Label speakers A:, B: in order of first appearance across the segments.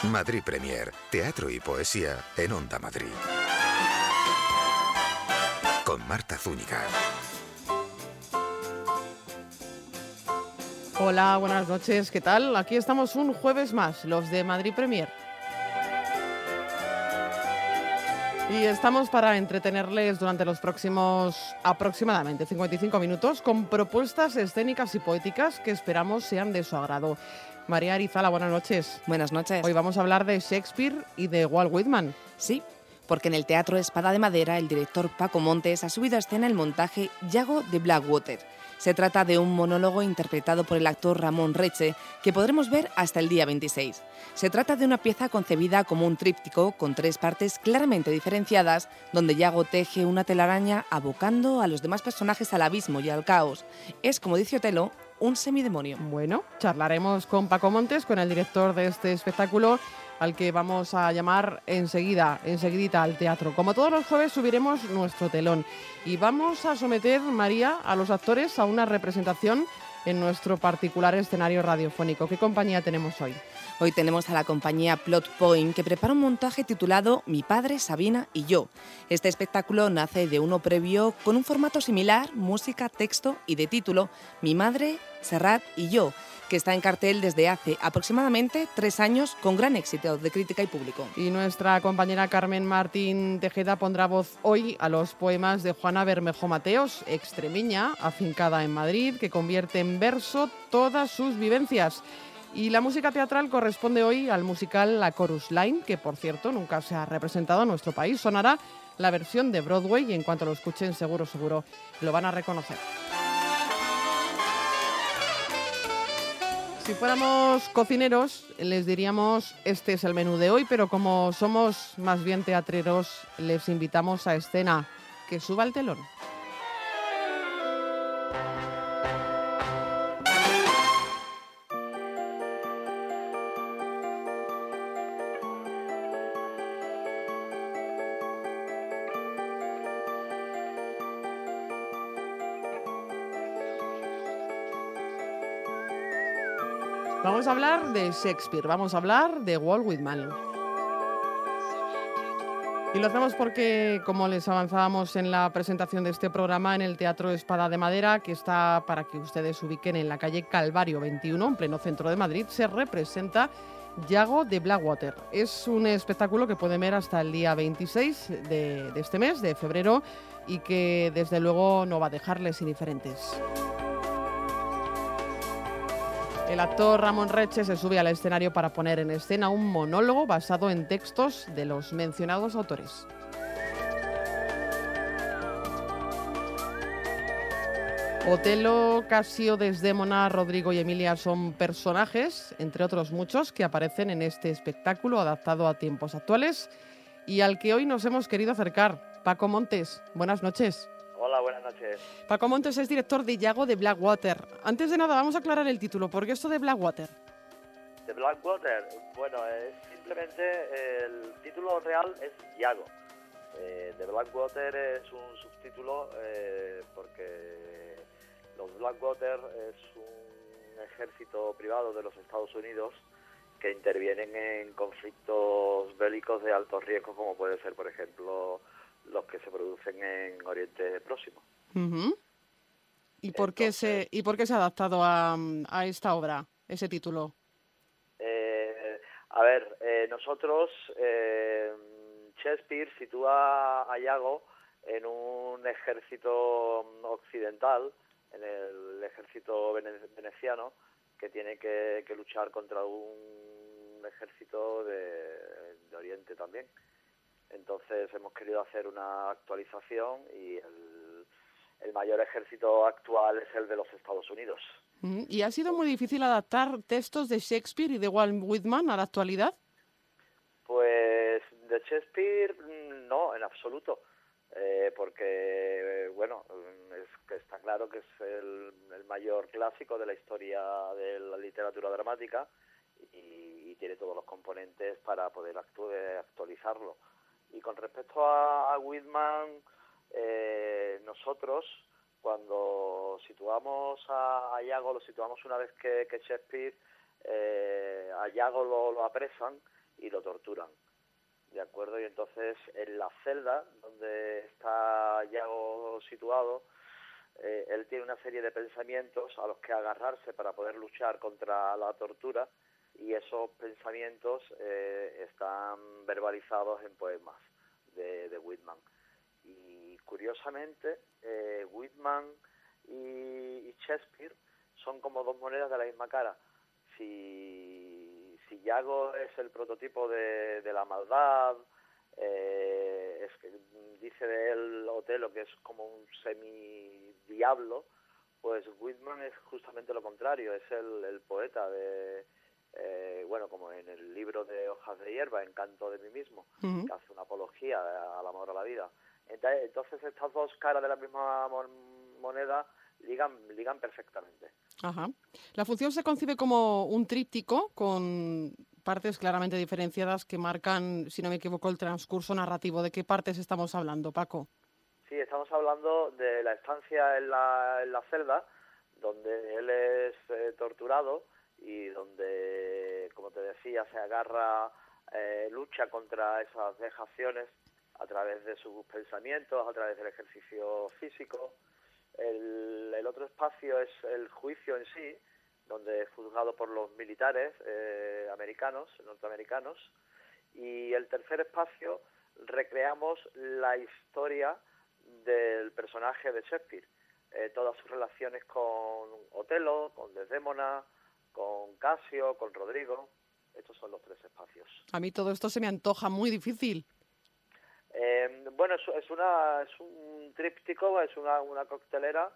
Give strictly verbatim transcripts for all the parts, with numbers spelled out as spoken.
A: Madrid Premier, teatro y poesía en Onda Madrid. Con Marta Zúñiga.
B: Hola, buenas noches, ¿qué tal? Aquí estamos un jueves más, los de Madrid Premier. Y estamos para entretenerles durante los próximos aproximadamente cincuenta y cinco minutos con propuestas escénicas y poéticas que esperamos sean de su agrado. María Arizala, buenas noches.
C: Buenas noches.
B: Hoy vamos a hablar de Shakespeare y de Walt Whitman.
C: Sí, porque en el Teatro Espada de Madera el director Paco Montes ha subido a escena el montaje Yago de Blackwater. Se trata de un monólogo interpretado por el actor Ramón Reche que podremos ver hasta el día veintiséis. Se trata de una pieza concebida como un tríptico con tres partes claramente diferenciadas, donde Yago teje una telaraña abocando a los demás personajes al abismo y al caos. Es, como dice Otelo, un semidemonio.
B: Bueno, charlaremos con Paco Montes, con el director de este espectáculo, al que vamos a llamar enseguida, enseguidita al teatro. Como todos los jueves subiremos nuestro telón y vamos a someter, María, a los actores a una representación en nuestro particular escenario radiofónico. ¿Qué compañía tenemos hoy?
C: Hoy tenemos a la compañía Plot Point, que prepara un montaje titulado Mi padre, Sabina y yo. Este espectáculo nace de uno previo con un formato similar, música, texto y de título Mi madre, Serrat y yo, que está en cartel desde hace aproximadamente tres años con gran éxito de crítica y público.
B: Y nuestra compañera Carmen Martín Tejeda pondrá voz hoy a los poemas de Juana Bermejo Mateos, extremeña, afincada en Madrid, que convierte en verso todas sus vivencias. Y la música teatral corresponde hoy al musical La Chorus Line, que por cierto nunca se ha representado en nuestro país. Sonará la versión de Broadway y en cuanto lo escuchen seguro, seguro lo van a reconocer. Si fuéramos cocineros, les diríamos este es el menú de hoy, pero como somos más bien teatreros, les invitamos a escena. Que suba el telón. Vamos a hablar de Shakespeare, vamos a hablar de Walt Whitman. Y lo hacemos porque, como les avanzábamos en la presentación de este programa, en el Teatro Espada de Madera, que está, para que ustedes se ubiquen, en la calle Calvario veintiuno, en pleno centro de Madrid, se representa Yago de Blackwater. Es un espectáculo que pueden ver hasta el día veintiséis de, de este mes, de febrero, y que desde luego no va a dejarles indiferentes. El actor Ramón Reche se sube al escenario para poner en escena un monólogo basado en textos de los mencionados autores. Otelo, Casio, Desdémona, Rodrigo y Emilia son personajes, entre otros muchos, que aparecen en este espectáculo adaptado a tiempos actuales y al que hoy nos hemos querido acercar. Paco Montes, buenas noches.
D: Hola, buenas noches.
B: Paco Montes es director de Yago de Blackwater. Antes de nada, vamos a aclarar el título. ¿Por qué esto de Blackwater?
D: De Blackwater, bueno, es simplemente el título real es Yago. Eh, de Blackwater es un subtítulo eh, porque los Blackwater es un ejército privado de los Estados Unidos que intervienen en conflictos bélicos de alto riesgo, como puede ser, por ejemplo, los que se producen en Oriente Próximo.
B: Uh-huh. ¿Y por Entonces, qué se y por qué se ha adaptado a, a esta obra, ese título?
D: Eh, a ver, eh, nosotros, eh, Shakespeare sitúa a Yago en un ejército occidental, en el ejército vene- veneciano, que tiene que, que luchar contra un ejército de, de Oriente también. Entonces hemos querido hacer una actualización y el, el mayor ejército actual es el de los Estados Unidos.
B: ¿Y ha sido muy difícil adaptar textos de Shakespeare y de Walt Whitman a la actualidad?
D: Pues de Shakespeare no, en absoluto, eh, porque bueno, es que está claro que es el, el mayor clásico de la historia de la literatura dramática y, y tiene todos los componentes para poder actu- actualizarlo. Y con respecto a, a Whitman, eh, nosotros cuando situamos a, a Yago, lo situamos una vez que, que Shakespeare, eh, a Yago lo, lo apresan y lo torturan, ¿de acuerdo? Y entonces en la celda donde está Yago situado, eh, él tiene una serie de pensamientos a los que agarrarse para poder luchar contra la tortura, y esos pensamientos eh, están verbalizados en poemas de, de Whitman. Y curiosamente, eh, Whitman y, y Shakespeare son como dos monedas de la misma cara. Si, si Yago es el prototipo de, de la maldad, eh, es que dice de él Otelo que es como un semi-diablo, pues Whitman es justamente lo contrario, es el, el poeta de... Eh, bueno, como en el libro de Hojas de hierba, Encanto de mí mismo, uh-huh. que hace una apología al amor a la vida. Entonces, entonces estas dos caras de la misma moneda ligan, ligan perfectamente.
B: Ajá. La función se concibe como un tríptico con partes claramente diferenciadas que marcan, si no me equivoco, el transcurso narrativo. ¿De qué partes estamos hablando, Paco?
D: Sí, estamos hablando de la estancia en la, en la celda, donde él es eh, torturado, y donde, como te decía, se agarra, eh, lucha contra esas vejaciones a través de sus pensamientos, a través del ejercicio físico. El, el otro espacio es el juicio en sí, donde es juzgado por los militares eh, americanos, norteamericanos. Y el tercer espacio recreamos la historia del personaje de Shakespeare, eh, todas sus relaciones con Otelo, con Desdémona, con Casio, con Rodrigo. Estos son los tres espacios.
B: A mí todo esto se me antoja muy difícil.
D: Eh, bueno, es, es, una, es un tríptico, es una, una coctelera,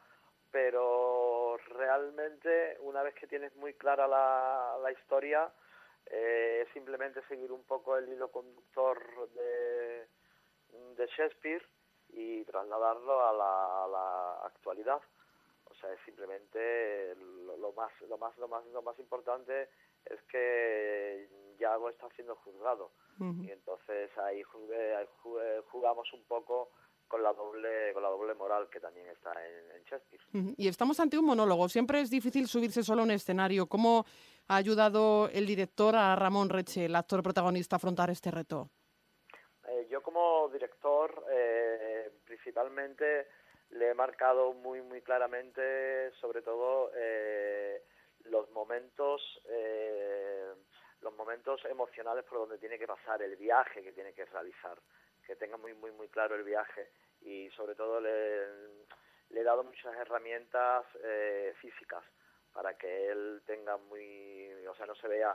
D: pero realmente una vez que tienes muy clara la, la historia, eh, es simplemente seguir un poco el hilo conductor de, de Shakespeare y trasladarlo a la, a la actualidad. O sea, es simplemente lo, lo más lo más lo más lo más importante es que Yago está siendo juzgado. Uh-huh. Y entonces ahí jugamos un poco con la doble con la doble moral que también está en, en Shakespeare.
B: Uh-huh. Y estamos ante un monólogo. Siempre es difícil subirse solo a un escenario. ¿Cómo ha ayudado el director a Ramón Reche, el actor protagonista, a afrontar este reto?
D: Eh, yo como director, eh, principalmente le he marcado muy muy claramente, sobre todo eh, los momentos eh, los momentos emocionales por donde tiene que pasar, el viaje que tiene que realizar, que tenga muy muy muy claro el viaje, y sobre todo le, le he dado muchas herramientas eh, físicas para que él tenga muy, o sea, no se vea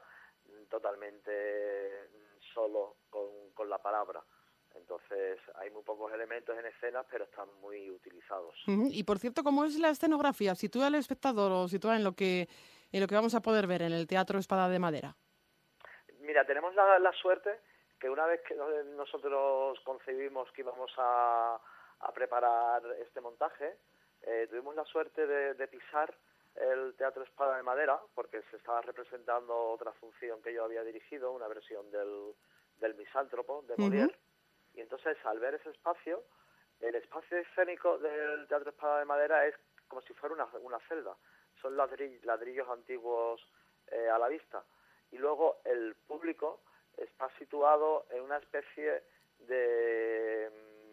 D: totalmente solo con, con la palabra. Entonces hay muy pocos elementos en escena, pero están muy utilizados.
B: Uh-huh. Y por cierto, ¿cómo es la escenografía? ¿Sitúa al espectador o sitúa en lo que en lo que vamos a poder ver en el Teatro Espada de Madera?
D: Mira, tenemos la, la suerte que una vez que nosotros concebimos que íbamos a, a preparar este montaje, eh, tuvimos la suerte de, de pisar el Teatro Espada de Madera, porque se estaba representando otra función que yo había dirigido, una versión del, del Misántropo de Molière. Uh-huh. Y entonces, al ver ese espacio, el espacio escénico del Teatro Espada de Madera es como si fuera una, una celda. Son ladrillos, ladrillos antiguos eh, a la vista. Y luego el público está situado en una especie de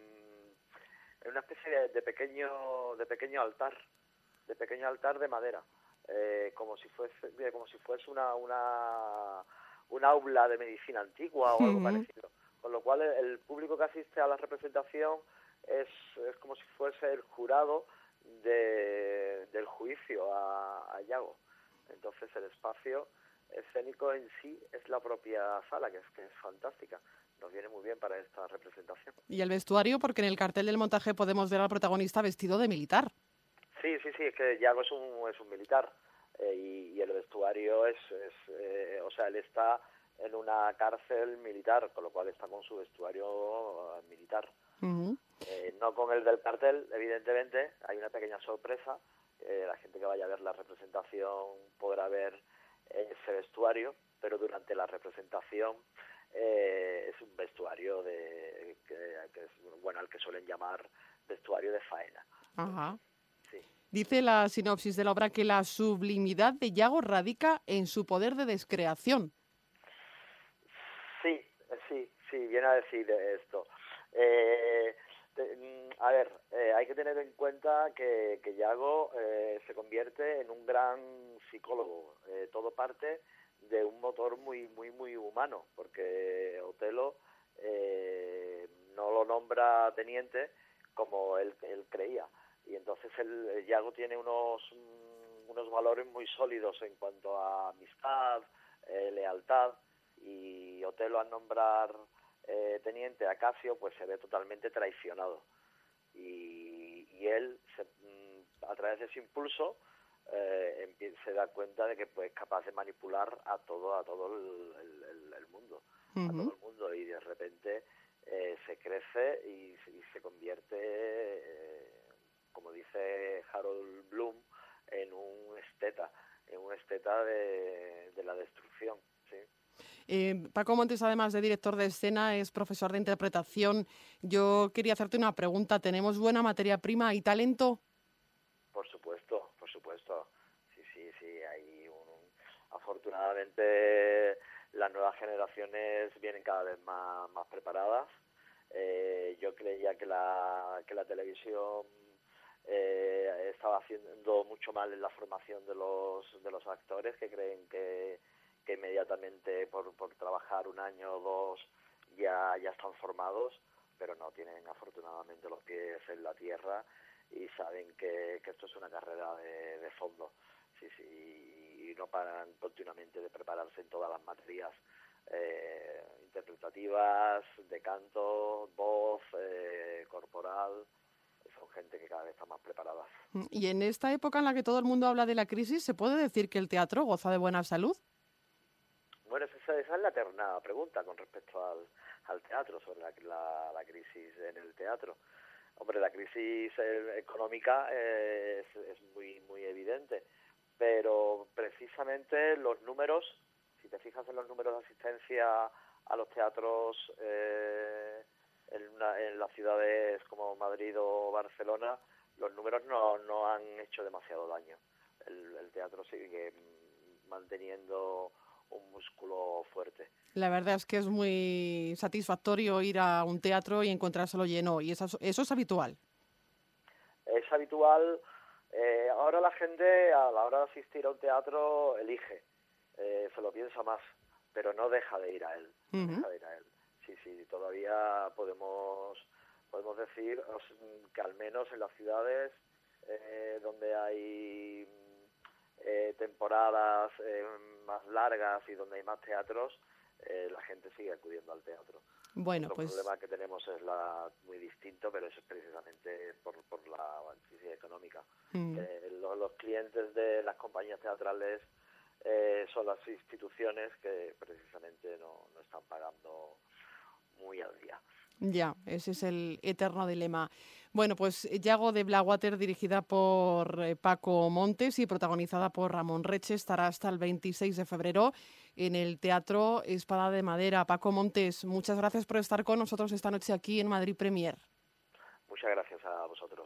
D: en una especie de, de pequeño de pequeño altar, de pequeño altar de madera, eh, como si fuese como si fuese una una un aula de medicina antigua o algo uh-huh. parecido. Con lo cual el público que asiste a la representación es, es como si fuese el jurado de, del juicio a, a Yago. Entonces el espacio escénico en sí es la propia sala, que es, que es fantástica. Nos viene muy bien para esta representación.
B: Y el vestuario, porque en el cartel del montaje podemos ver al protagonista vestido de militar.
D: Sí, sí, sí, es que Yago es un, es un militar eh, y, y el vestuario es, es eh, o sea, él está en una cárcel militar, con lo cual está con su vestuario militar. Uh-huh. Eh, no con el del cartel, evidentemente, hay una pequeña sorpresa. Eh, la gente que vaya a ver la representación podrá ver ese vestuario, pero durante la representación eh, es un vestuario de que, que es, bueno, al que suelen llamar vestuario de faena.
B: Ajá.
D: Sí.
B: Dice la sinopsis de la obra que la sublimidad de Yago radica en su poder de descreación.
D: Sí, sí, sí, viene a decir esto. Eh, te, a ver, eh, hay que tener en cuenta que, que Yago eh, se convierte en un gran psicólogo. Eh, todo parte de un motor muy, muy, muy humano, porque Otelo eh, no lo nombra teniente como él, él creía. Y entonces el Yago tiene unos, unos valores muy sólidos en cuanto a amistad, eh, lealtad, y Otelo al nombrar eh, teniente a Casio pues se ve totalmente traicionado y, y él se, a través de ese impulso eh, se da cuenta de que pues, es capaz de manipular a todo a todo el, el, el mundo uh-huh. a todo el mundo y de repente eh, se crece y, y se convierte eh, como dice Harold Bloom en un esteta en un esteta de, de la destrucción, sí.
B: Eh, Paco Montes, además de director de escena, es profesor de interpretación. Yo quería hacerte una pregunta. ¿Tenemos buena materia prima y talento?
D: Por supuesto, por supuesto. Sí, sí, sí. Hay un... Afortunadamente las nuevas generaciones vienen cada vez más, más preparadas. Eh, yo creía que la, que la televisión eh, estaba haciendo mucho mal en la formación de los, de los actores, que creen que que inmediatamente por, por trabajar un año o dos ya, ya están formados, pero no, tienen afortunadamente los pies en la tierra y saben que, que esto es una carrera de, de fondo, sí, sí, y no paran continuamente de prepararse en todas las materias eh, interpretativas, de canto, voz, eh, corporal. Son gente que cada vez está más preparada.
B: Y en esta época en la que todo el mundo habla de la crisis, ¿se puede decir que el teatro goza de buena salud?
D: Bueno, esa, esa es la eterna pregunta con respecto al, al teatro, sobre la, la, la crisis en el teatro. Hombre, la crisis eh, económica eh, es, es muy muy evidente, pero precisamente los números, si te fijas en los números de asistencia a los teatros eh, en, una, en las ciudades como Madrid o Barcelona, los números no, no han hecho demasiado daño. El, el teatro sigue manteniendo un músculo fuerte.
B: La verdad es que es muy satisfactorio ir a un teatro y encontrárselo lleno, y eso, eso es habitual.
D: Es habitual. Eh, ahora la gente, a la hora de asistir a un teatro, elige, eh, se lo piensa más, pero no deja de ir a él. Uh-huh. No deja de ir a él. Sí, sí, todavía podemos podemos decir que al menos en las ciudades eh, donde hay Eh, temporadas eh, más largas y donde hay más teatros, eh, la gente sigue acudiendo al teatro.
B: Bueno,
D: Otro
B: pues...
D: problema que tenemos es la muy distinto, pero eso es precisamente por, por la crisis económica. Mm. Eh, los, los clientes de las compañías teatrales eh, son las instituciones que precisamente no, no están pagando muy al día.
B: Ya, ese es el eterno dilema. Bueno, pues Yago de Blackwater, dirigida por eh, Paco Montes y protagonizada por Ramón Reche, estará hasta el veintiséis de febrero en el Teatro Espada de Madera. Paco Montes, muchas gracias por estar con nosotros esta noche aquí en Madrid Premier.
D: Muchas gracias a vosotros.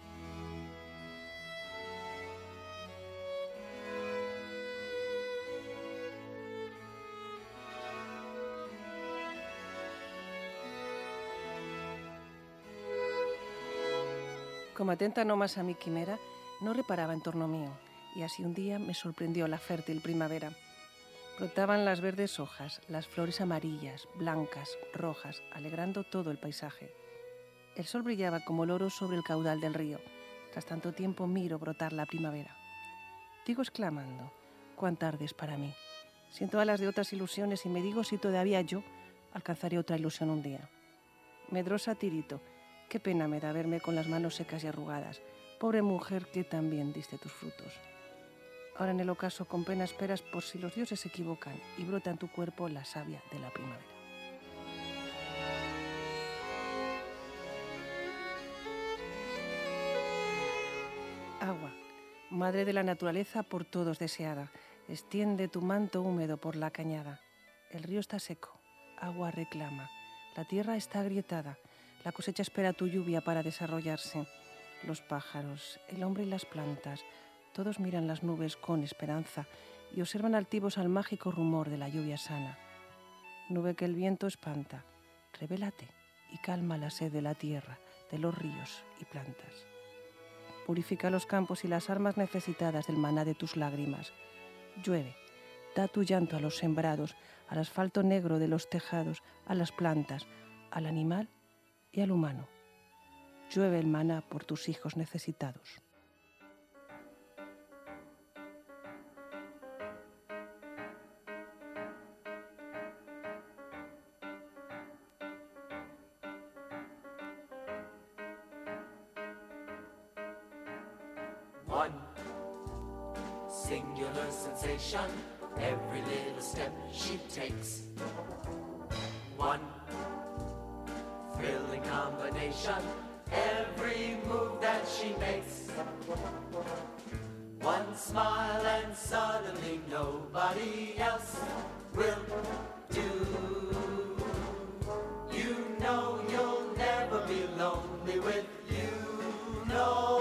E: Como atenta no más a mi quimera, no reparaba en torno mío, y así un día me sorprendió la fértil primavera. Brotaban las verdes hojas, las flores amarillas, blancas, rojas, alegrando todo el paisaje. El sol brillaba como el oro sobre el caudal del río. Tras tanto tiempo miro brotar la primavera. Digo exclamando, cuán tarde es para mí. Siento alas de otras ilusiones y me digo si todavía yo alcanzaré otra ilusión un día. Medrosa tirito, qué pena me da verme con las manos secas y arrugadas. Pobre mujer que también diste tus frutos. Ahora en el ocaso con pena esperas por si los dioses se equivocan y brota en tu cuerpo la savia de la primavera. Agua, madre de la naturaleza por todos deseada, extiende tu manto húmedo por la cañada. El río está seco, agua reclama, la tierra está agrietada, la cosecha espera tu lluvia para desarrollarse. Los pájaros, el hombre y las plantas, todos miran las nubes con esperanza y observan altivos al mágico rumor de la lluvia sana. nube que el viento espanta, revélate y calma la sed de la tierra, de los ríos y plantas. Purifica los campos y las armas necesitadas del maná de tus lágrimas. Llueve, da tu llanto a los sembrados, al asfalto negro de los tejados, a las plantas, al animal y al humano. Llueve el maná por tus hijos necesitados.
F: One singular sensation, every little step she takes. One thrilling combination, every move that she makes. One smile and suddenly nobody else will do. You know you'll never be lonely with you, no.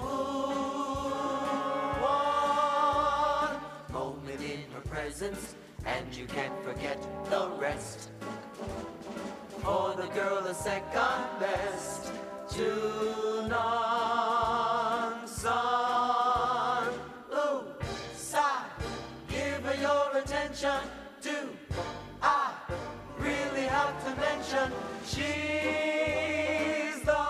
F: And you can't forget the rest. For the girl a second best to none. Son, ooh, sigh, give her your attention. Do I really have to mention she's the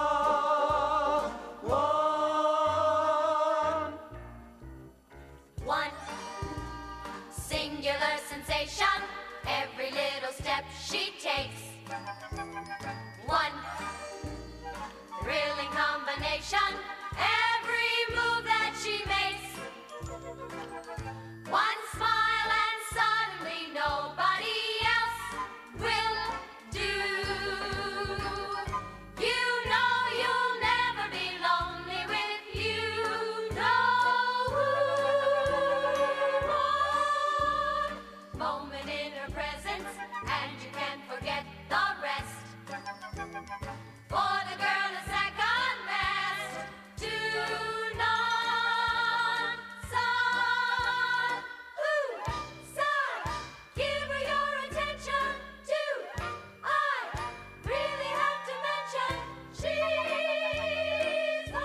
F: one?
G: One singular sensation, every little step she takes. One thrilling combination, every move that she makes. One smile and suddenly nobody else will do. You know you'll never be lonely with you, no. Moment in her presence, and you can't forget the rest. For the girl a second best to none. Son, ooh, sigh, give her your attention. Do I really have to mention she's the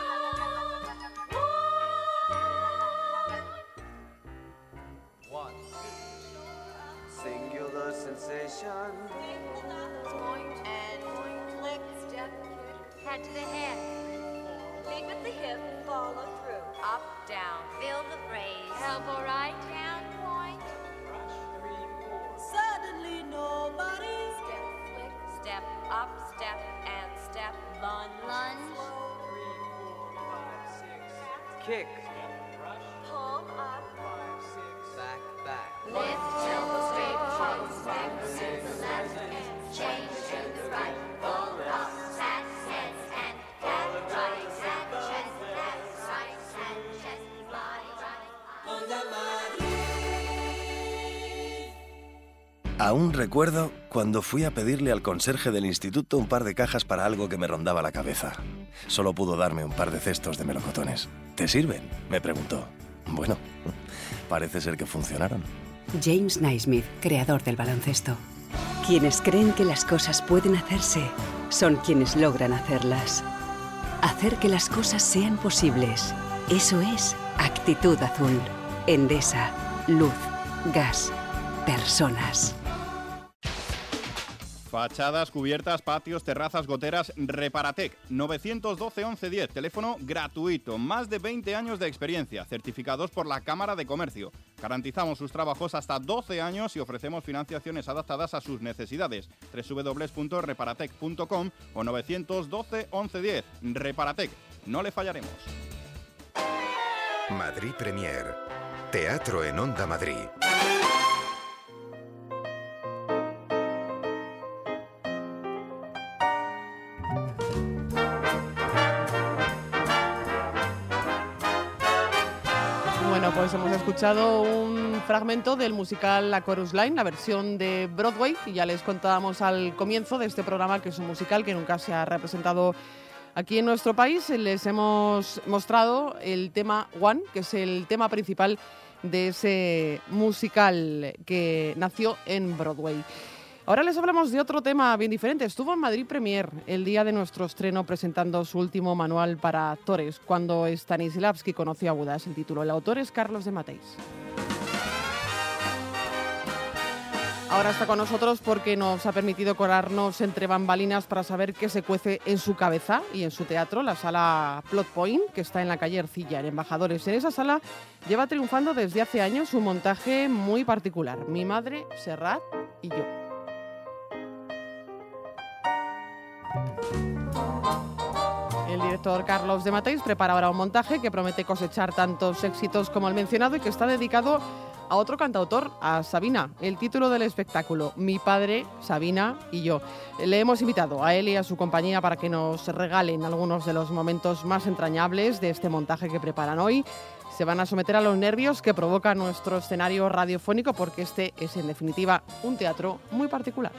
G: one?
F: One singular sensation.
G: Point and point, click, step, head to the head. Lead with the hip, follow through. Up, down, fill the phrase. Elbow right, down, point. Suddenly nobody. Step, flick, step, up, step, and step. Lunge. Lunge.
F: Kick.
G: Palm up.
F: Back, back.
G: Lift, elbow straight, change, back to the left, and change to the right. Pull up, hat, head, and cat, right, hat, chest, hat, right, hat, chest, body, right.
H: Aún recuerdo cuando fui a pedirle al conserje del instituto un par de cajas para algo que me rondaba la cabeza. Solo pudo darme un par de cestos de melocotones. ¿Te sirven?, me preguntó. Bueno, parece ser que funcionaron.
I: James Naismith, creador del baloncesto. Quienes creen que las cosas pueden hacerse son quienes logran hacerlas. Hacer que las cosas sean posibles. Eso es Actitud Azul. Endesa, luz, gas, personas.
J: Fachadas, cubiertas, patios, terrazas, goteras, Reparatec, nueve uno dos, once diez, teléfono gratuito, más de veinte años de experiencia, certificados por la Cámara de Comercio. Garantizamos sus trabajos hasta doce años y ofrecemos financiaciones adaptadas a sus necesidades. doble u doble u doble u punto reparatec punto com o nueve uno dos, once diez. Reparatec, no le fallaremos.
A: Madrid Premier. Teatro en Onda Madrid.
B: Bueno, pues hemos escuchado un fragmento del musical La Chorus Line, la versión de Broadway, y ya les contábamos al comienzo de este programa que es un musical que nunca se ha representado aquí en nuestro país. Les hemos mostrado el tema One, que es el tema principal de ese musical que nació en Broadway. Ahora les hablamos de otro tema bien diferente. Estuvo en Madrid Premier el día de nuestro estreno presentando su último manual para actores, cuando Stanislavski conoció a Buda. Es el título. El autor es Carlos de Mateis. Ahora está con nosotros porque nos ha permitido colarnos entre bambalinas para saber qué se cuece en su cabeza y en su teatro, la sala Plot Point, que está en la calle Ercilla, en Embajadores. En esa sala lleva triunfando desde hace años un montaje muy particular. Mi madre, Serrat y yo. El director Carlos de Mateis prepara ahora un montaje que promete cosechar tantos éxitos como el mencionado y que está dedicado a otro cantautor, a Sabina. El título del espectáculo, Mi padre, Sabina y yo. Le hemos invitado a él y a su compañía para que nos regalen algunos de los momentos más entrañables de este montaje que preparan hoy. Se van a someter a los nervios que provoca nuestro escenario radiofónico porque este es en definitiva un teatro muy particular.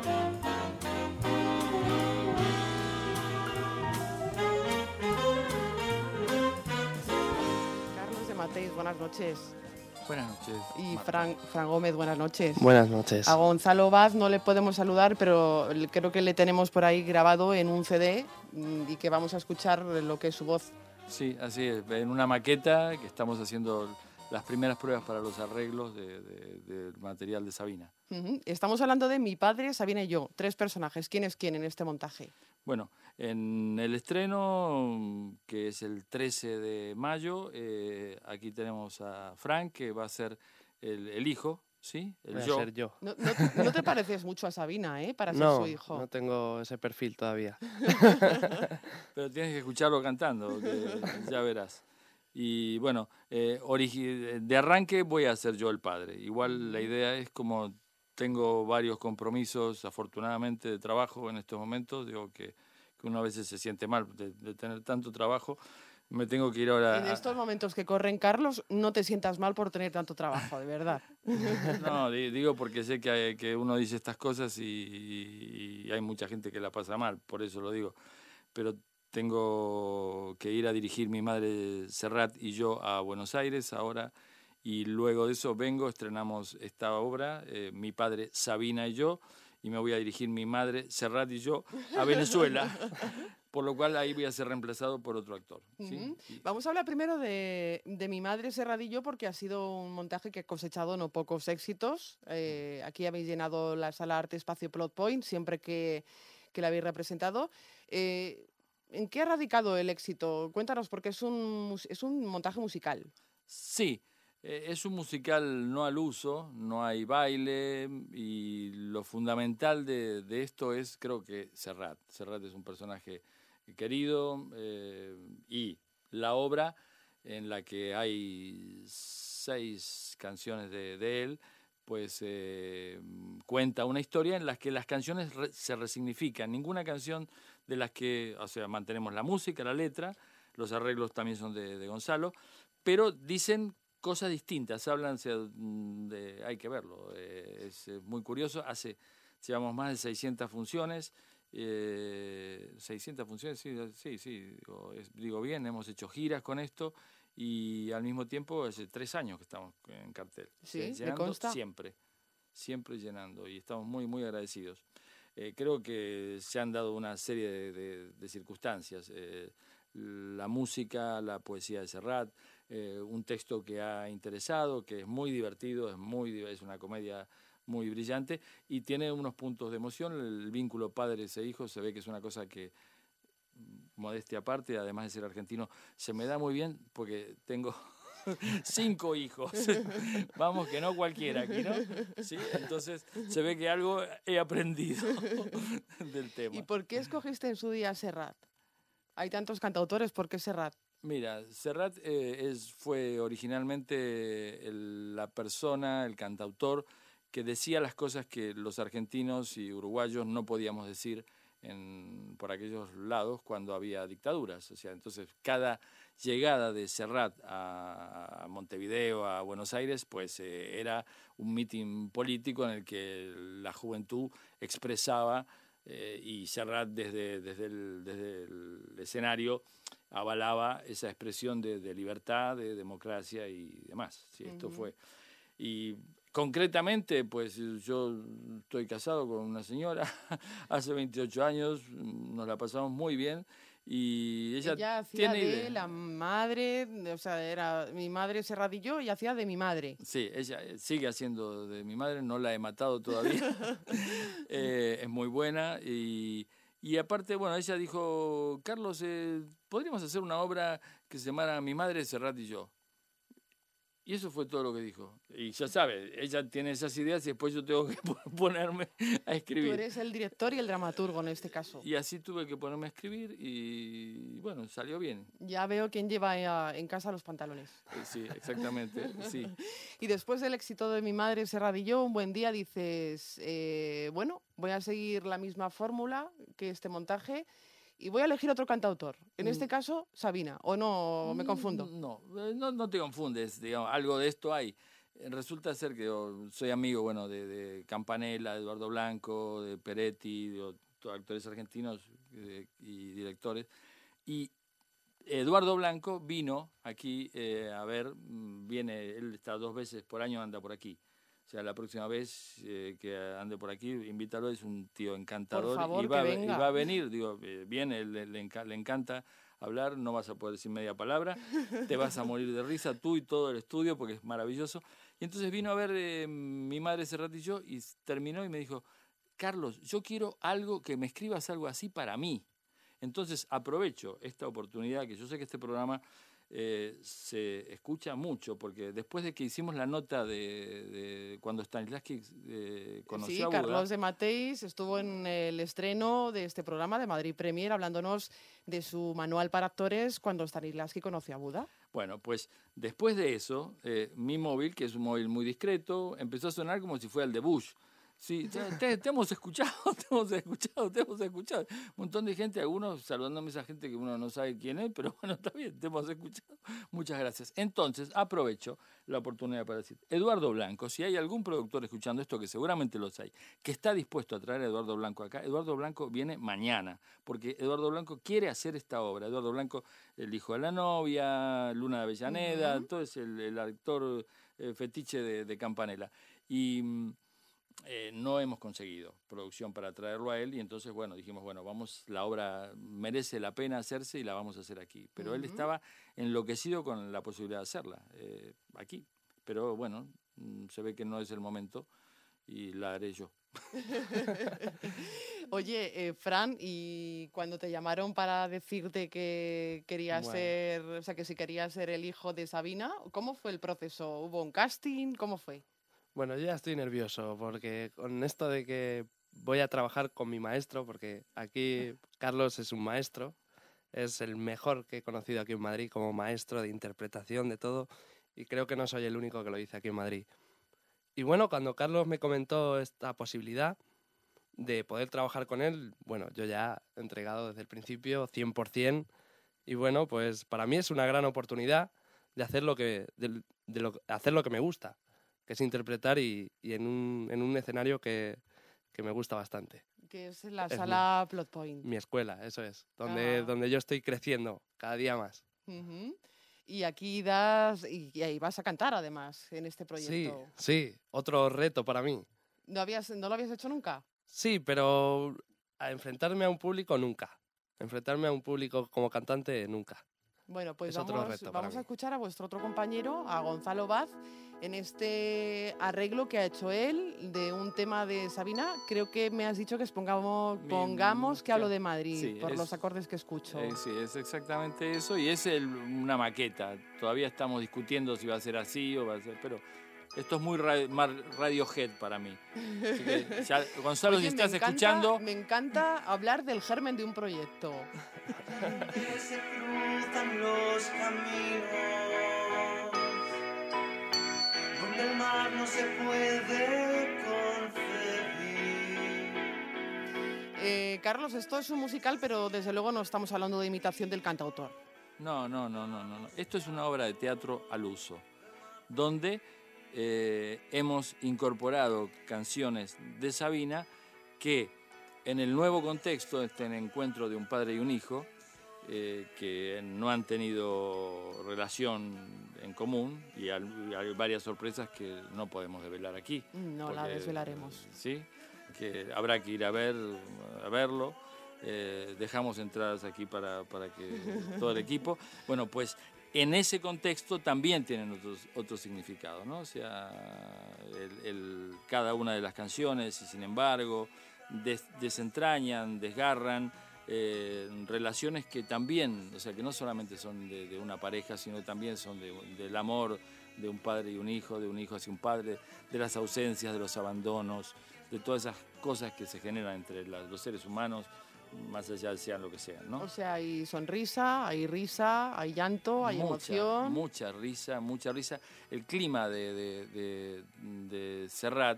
B: Carlos de Mateis, buenas noches.
K: Buenas noches.
B: Y Fran, Fran Gómez, buenas noches.
L: Buenas noches.
B: A Gonzalo Vaz no le podemos saludar, pero creo que le tenemos por ahí grabado en un C D y que vamos a escuchar lo que es su voz.
K: Sí, así es. En una maqueta que estamos haciendo las primeras pruebas para los arreglos de, de, del material de Sabina.
B: Uh-huh. Estamos hablando de Mi padre, Sabina y yo. Tres personajes. ¿Quién es quién en este montaje?
K: Bueno, en el estreno, que es el trece de mayo, eh, aquí tenemos a Frank, que va a ser el, el hijo, ¿sí? El
L: Voy a
K: yo.
L: ser yo.
B: No, no, no te pareces mucho a Sabina, ¿eh? Para ser
L: no,
B: su hijo.
L: No tengo ese perfil todavía.
K: Pero tienes que escucharlo cantando, que ya verás. Y bueno, eh, origi- de arranque voy a ser yo el padre. Igual la idea es como tengo varios compromisos, afortunadamente, de trabajo en estos momentos. Digo que, que uno a veces se siente mal de, de tener tanto trabajo. Me tengo que ir ahora...
B: En estos momentos que corren, Carlos, no te sientas mal por tener tanto trabajo, de verdad.
K: No, digo porque sé que, hay, que uno dice estas cosas y, y hay mucha gente que la pasa mal, por eso lo digo. Pero tengo que ir a dirigir Mi madre, Serrat y yo a Buenos Aires ahora, y luego de eso vengo, estrenamos esta obra, eh, Mi padre, Sabina y yo, y me voy a dirigir Mi madre, Serrat y yo a Venezuela, por lo cual ahí voy a ser reemplazado por otro actor. ¿Sí?
B: Uh-huh. Vamos a hablar primero de, de Mi madre, Serrat y yo, porque ha sido un montaje que ha cosechado no pocos éxitos. Eh, aquí habéis llenado la sala Arte Espacio Plot Point siempre que, que la habéis representado. Eh, ¿En qué ha radicado el éxito? Cuéntanos, porque es un, es un montaje musical.
K: Sí, eh, es un musical no al uso, no hay baile, y lo fundamental de, de esto es, creo que, Serrat. Serrat es un personaje querido, eh, y la obra en la que hay seis canciones de, de él, pues eh, cuenta una historia en la que las canciones re- se resignifican. Ninguna canción de las que, o sea, mantenemos la música, la letra, los arreglos también son de, de Gonzalo, pero dicen cosas distintas, hablan, de, hay que verlo, eh, es, es muy curioso. Hace, llevamos más de seiscientas funciones, eh, seiscientas funciones, sí, sí, sí digo, es, digo bien, hemos hecho giras con esto, y al mismo tiempo hace tres años que estamos en cartel.
B: Sí,
K: llenando
B: ¿me consta?
K: siempre, siempre llenando, y estamos muy, muy agradecidos. Eh, creo que se han dado una serie de, de, de circunstancias, eh, la música, la poesía de Serrat, eh, un texto que ha interesado, que es muy divertido, es, muy, es una comedia muy brillante y tiene unos puntos de emoción. El vínculo padres e hijos se ve que es una cosa que, modestia aparte, además de ser argentino, se me da muy bien porque tengo cinco hijos. Vamos, que no cualquiera aquí, ¿no? ¿Sí? Entonces se ve que algo he aprendido del tema.
B: ¿Y por qué escogiste en su día Serrat? Hay tantos cantautores, ¿por qué Serrat?
K: Mira, Serrat eh, es, fue originalmente el, la persona, el cantautor, que decía las cosas que los argentinos y uruguayos no podíamos decir en, por aquellos lados cuando había dictaduras. O sea, entonces cada llegada de Serrat a, a Montevideo, a Buenos Aires, pues eh, era un mitin político en el que la juventud expresaba eh, y Serrat desde, desde, el, desde el escenario avalaba esa expresión de, de libertad, de democracia y demás. Sí, esto
B: Ujú.
K: fue. Y concretamente, pues yo estoy casado con una señora hace veintiocho años, nos la pasamos muy bien y ella,
B: Ella hacía
K: tiene
B: de
K: idea.
B: la madre, de- o sea, era mi madre Serrat y yo, y hacía de mi madre.
K: Sí, ella sigue haciendo de mi madre, no la he matado todavía. Eh, es muy buena y, y aparte, bueno, ella dijo, Carlos, eh, podríamos hacer una obra que se llamara Mi madre, Serrat y yo. Y eso fue todo lo que dijo. Y ya sabe, ella tiene esas ideas y después yo tengo que ponerme a
B: Tú
K: escribir.
B: eres el director y el dramaturgo en este caso.
K: Y así tuve que ponerme a escribir y bueno, salió bien.
B: Ya veo quién lleva eh, en casa los pantalones.
K: Eh, Sí, exactamente, sí.
B: Y después del éxito de mi madre Serrat y yo, un buen día dices, eh, bueno, voy a seguir la misma fórmula que este montaje y voy a elegir otro cantautor. En
K: Mm.
B: este caso, Sabina. ¿O no me confundo?
K: Mm, No, eh, no, no te confundes, digamos, algo de esto hay. Eh, Resulta ser que yo soy amigo, bueno, de, de Campanella, de Eduardo Blanco, de Peretti, de otros actores argentinos eh, y directores. Y Eduardo Blanco vino aquí eh, a ver, mm, viene, él está dos veces por año, anda por aquí. O sea, la próxima vez eh, que ande por aquí, invítalo, es un tío encantador.
B: favor,
K: y, va,
B: que
K: a ve- y
B: venga.
K: va a venir, digo, eh, viene, le, le enca- le encanta hablar, no vas a poder decir media palabra, te vas a morir de risa, tú y todo el estudio, porque es maravilloso. Y entonces vino a ver eh, mi madre Serrat y yo, y s- terminó y me dijo, Carlos, yo quiero algo, que me escribas algo así para mí. Entonces aprovecho esta oportunidad, que yo sé que este programa eh, se escucha mucho, porque después de que hicimos la nota de, de cuando Stanislavski eh, conoció
B: Sí,
K: a Buda,
B: Carlos de Mateis estuvo en el estreno de este programa de Madrid Premier hablándonos de su manual para actores cuando Stanislavski conoció a Buda.
K: bueno, pues después de eso, eh, mi móvil, que es un móvil muy discreto, empezó a sonar como si fuera el de Bush. Sí, te, te- te hemos escuchado, te hemos escuchado, te hemos escuchado. Un montón de gente, algunos saludándome a esa gente que uno no sabe quién es, pero bueno, está bien, te hemos escuchado. Muchas gracias. Entonces, aprovecho la oportunidad para decir, Eduardo Blanco, si hay algún productor escuchando esto, que seguramente los hay, que está dispuesto a traer a Eduardo Blanco acá, Eduardo Blanco viene mañana, porque Eduardo Blanco quiere hacer esta obra. Eduardo Blanco, el hijo de la novia, Luna de Avellaneda,
B: Ujú.
K: todo es el, el actor eh, fetiche de, de Campanella. Y... mm, eh, no hemos conseguido producción para traerlo a él y entonces, bueno, dijimos, bueno, vamos, la obra merece la pena hacerse y la vamos a hacer aquí. Pero él
B: Ujú.
K: estaba enloquecido con la posibilidad de hacerla eh, aquí. Pero bueno, mm, se ve que no es el momento y la haré yo.
B: Oye, eh, Fran, y cuando te llamaron para decirte que querías
L: Bueno.
B: ser, o sea, que si querías ser el hijo de Sabina, ¿cómo fue el proceso? ¿Hubo un casting? ¿Cómo fue?
L: Bueno, yo ya estoy nervioso porque con esto de que voy a trabajar con mi maestro, porque aquí Carlos es un maestro, es el mejor que he conocido aquí en Madrid como maestro de interpretación, de todo, y creo que no soy el único que lo dice aquí en Madrid. Y bueno, cuando Carlos me comentó esta posibilidad de poder trabajar con él, bueno, yo ya he entregado desde el principio cien por ciento, y bueno, pues para mí es una gran oportunidad de hacer lo que, de, de lo, hacer lo que me gusta, que es interpretar y, y en, un, en un escenario que, que me gusta bastante.
B: Que es la
L: Es mi-
B: sala Plot Point.
L: Mi escuela, eso es, donde,
B: Ah.
L: donde yo estoy creciendo cada día más.
B: Ujú. Y aquí das, y, y ahí vas a cantar además en este
L: Sí,
B: proyecto.
L: sí, otro reto para mí.
B: ¿No, habías, ¿No lo habías hecho nunca?
L: Sí, pero a enfrentarme a un público nunca. Enfrentarme a un público como cantante nunca.
B: Bueno, pues
L: Es otro
B: vamos,
L: reto para
B: vamos a
L: mí.
B: escuchar a vuestro otro compañero, a Gonzalo Vaz, en este arreglo que ha hecho él de un tema de Sabina. Creo que me has dicho que pongamos,
K: Mi-
B: pongamos que
K: sí.
B: hablo de Madrid,
K: Sí,
B: por
K: es-
B: los acordes que escucho.
K: Eh, sí, es exactamente eso y es el- una maqueta. Todavía estamos discutiendo si va a ser así o va a ser, pero esto es muy ra- mar- Radiohead para mí. Así que ya, Gonzalo,
B: Oye,
K: si
B: me
K: estás
B: encanta-
K: escuchando,
B: Me encanta hablar del germen de un proyecto.
F: Donde se cruzan los caminos, donde el mar no se puede concebir.
B: Eh, Carlos, esto es un musical, pero desde luego no estamos hablando de imitación del cantautor.
K: no, no, no, no, no, no. Esto es una obra de teatro al uso, donde eh, hemos incorporado canciones de Sabina que en el nuevo contexto, este encuentro de un padre y un hijo, eh, que no han tenido relación en común, y hay, hay varias sorpresas que no podemos develar aquí.
B: No
K: porque,
B: la desvelaremos.
K: Sí, que habrá que ir a ver, a verlo. Eh, dejamos entradas aquí para, para que todo el equipo. Bueno, pues en ese contexto también tienen otros, otros significados, ¿no? O sea, el, el, cada una de las canciones, y sin embargo, des, desentrañan, desgarran eh, relaciones que también, o sea, que no solamente son de, de una pareja, sino también son de, del amor de un padre y un hijo, de un hijo hacia un padre, de las ausencias, de los abandonos, de todas esas cosas que se generan entre la, los seres humanos, más allá de sean lo que sean, ¿no?
B: O sea, hay sonrisa, hay risa, hay llanto, hay
K: mucha,
B: emoción.
K: Mucha risa, mucha risa. El clima de, de, de, de Serrat,